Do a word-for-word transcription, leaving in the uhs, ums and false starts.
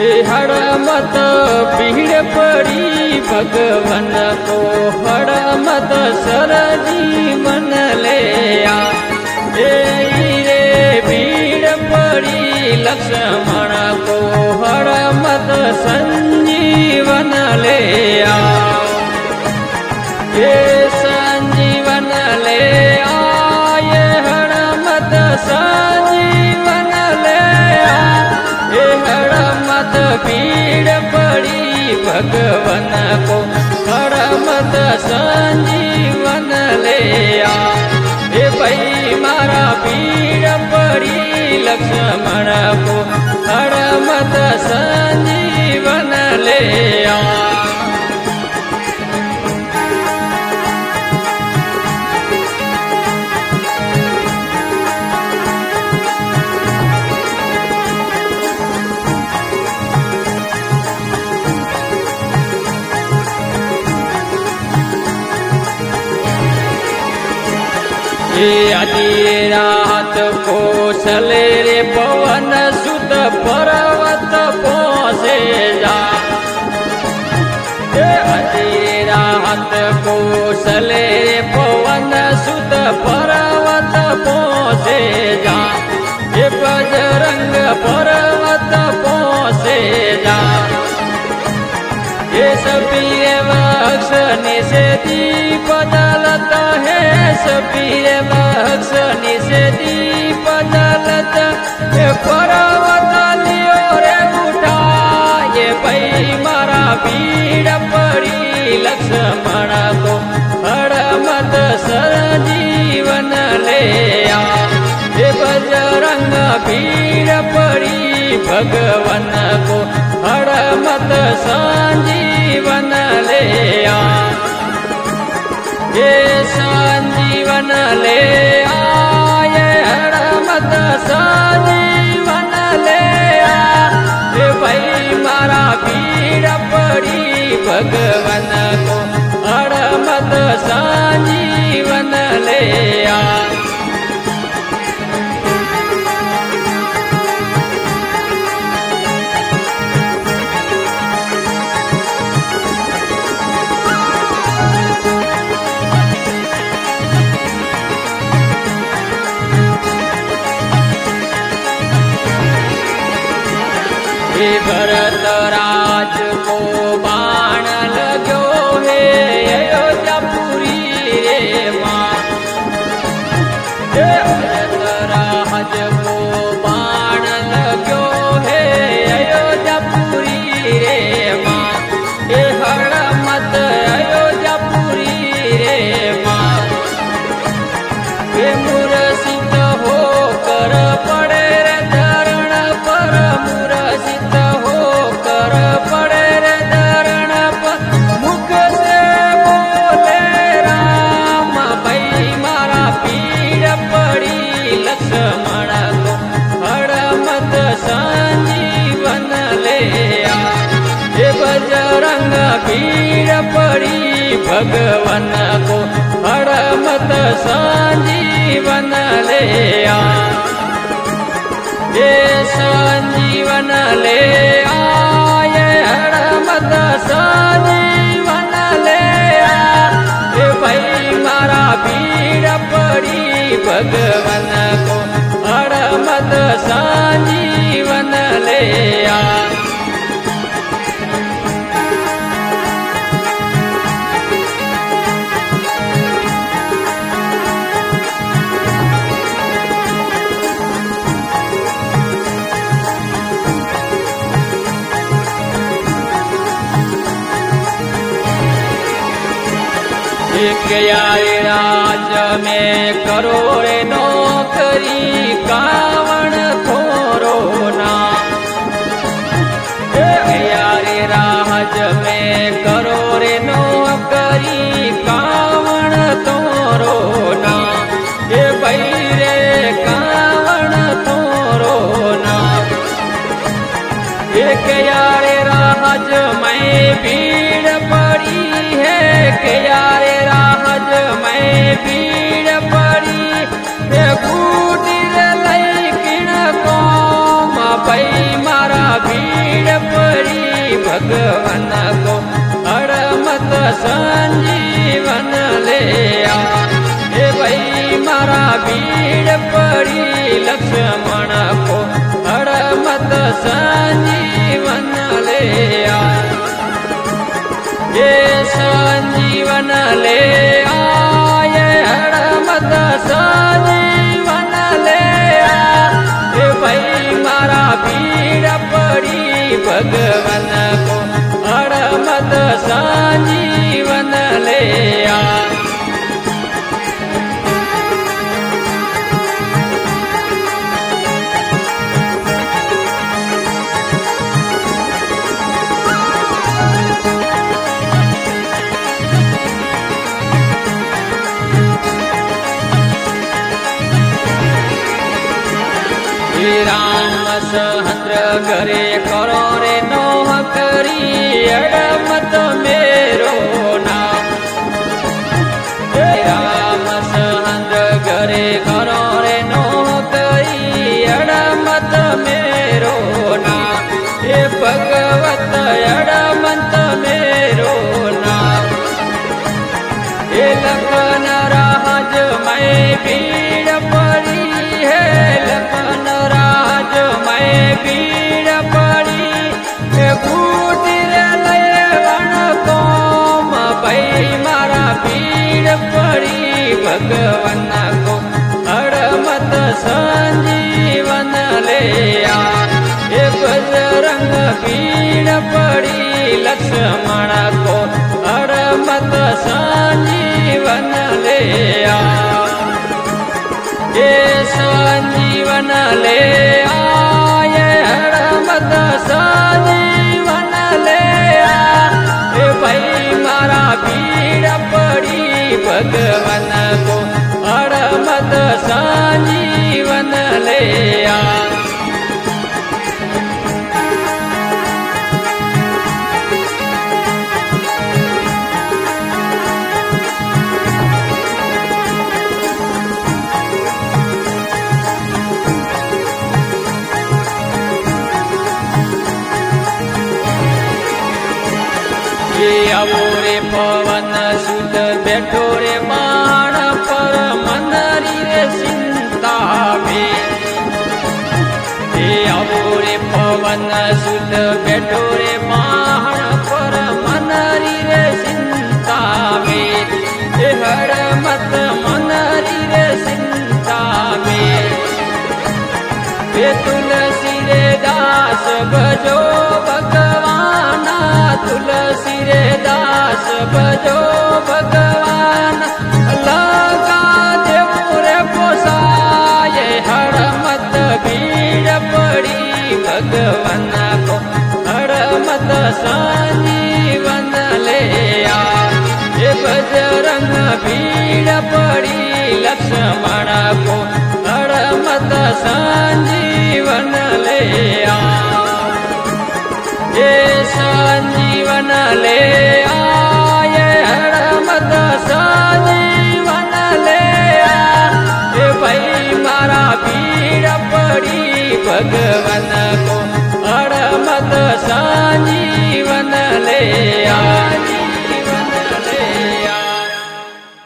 हड़मत भीड़ पड़ी भगवन को हड़मत सर जीवन ले आ रे भीड़ पड़ी लक्ष्मण को हड़मत संजीवन ले आ ये संजीवन ले आ ये हड़मत संजीवन ले आ ये हड़मत भीड़ पड़ी भगवन को हड़मत संजीवन ले आ ये भाई मारा भीड़ पड़ी लक्ष्मण को हड़मत संजीवन ले आ आधी रात को चले रे पवन सुत पर्वत पहुँचे जा आधी रात को चले रे पवन सुत पर्वत पहुँचे जा ये बजरंग पर्वत पहुँचे जा ये सभी वक्ष निषेधी बदलता है सभी वक्ष निषेधी बदलता ये पर्वत लियो रे उठा ये भाई मारा भीड़ पड़ी लक्ष्मण को हड़मत सर जीवन ले आ ये बजरंग भीड़ पड़ी भगवन को हड़मत संजीवन ले आ ये संजीवन ले आ ये हड़मत संजीवन ले आ ये भाई मारा भीड़ पड़ी भगवन को हड़मत संजीवन ले आ भरत राज को बाण लगो है अयोध्यापुरी रे माँ भरत राज को बाण लगो है अयोध्यापुरी रे माँ ये हड़मत अयोध्यापुरी रे माँ ये मूर्छित होकर पड़े रे धरण पर मूर्छित होकर पड़े रे धरण पर मुख से बोले राम भाई मारा भीड़ पड़ी लक्ष्मण को हड़मत संजीवन ले आ ये बजरंग भीड़ पड़ी भगवन को हड़मत संजीवन ले आ ये संजीवन ले आ ये हड़मत संजीवन ले आ ये भाई मारा भीड़ पड़ी भगवन को हड़मत संजीवन ले आ यारे राज में करो रे नौकरी कावण थोरो ना यारे राज में करो रे नौकरी कावण थोरो ना ये भाई रे कावण थोरो ना एक यारे राज में भीड़ पड़ी है के यारे राज में भीड़ पड़ी मारा भीड़ पड़ी लक्ष्मण को हड़मत संजीवन ले आ ये संजीवन ले आए हड़मत संजीवन ले आ ये भाई मारा भीड़ पड़ी भगवान को हड़मत संजीवन ले आ राम सहन्द्र घरे करो रे नोह करी अड़मत मेरो नाम राम सहन्द्र घरे करो रे नोह करी अड़मत मेरो नाम हे भगवत अड़मत मेरो नाम हे लखन राज मैं भीड़ पड़ी है लखन राज मैं भीड़ पड़ी बूटीर लयवण कोम भाई मारा भीड़ पड़ी भगवान को हड़मत संजीवन ले आ ये बजरंग भीड़ पड़ी लक्ष्मण को हड़मत संजीवन ले आ ये संजीवन ले आए हड़मत संजीवन ले आ ये भाई मारा भीड़ पड़ी भगवान को हड़मत संजीवन ले आ आवो रे पवन सुत बैठो रे बाण पर मनरी रे चिंता में आवो रे पवन सुत बैठो रे बाण पर मनरी रे चिंता में हड़मत मनरी रे चिंता में तुलसी रे दास भजो भगवान तुलसी रे दास भजो भगवान लगा देव रे पोसाए हड़मत भीड़ पड़ी भगवान को हड़मत संजीवन ले आ ये बजरंग भीड़ पड़ी लक्ष्मण को हड़मत संजीवन ले आ ये संजीवन ले आए हड़मत संजीवन ले आ ये भाई मारा भीड़ पड़ी भगवान को हड़मत संजीवन ले आ।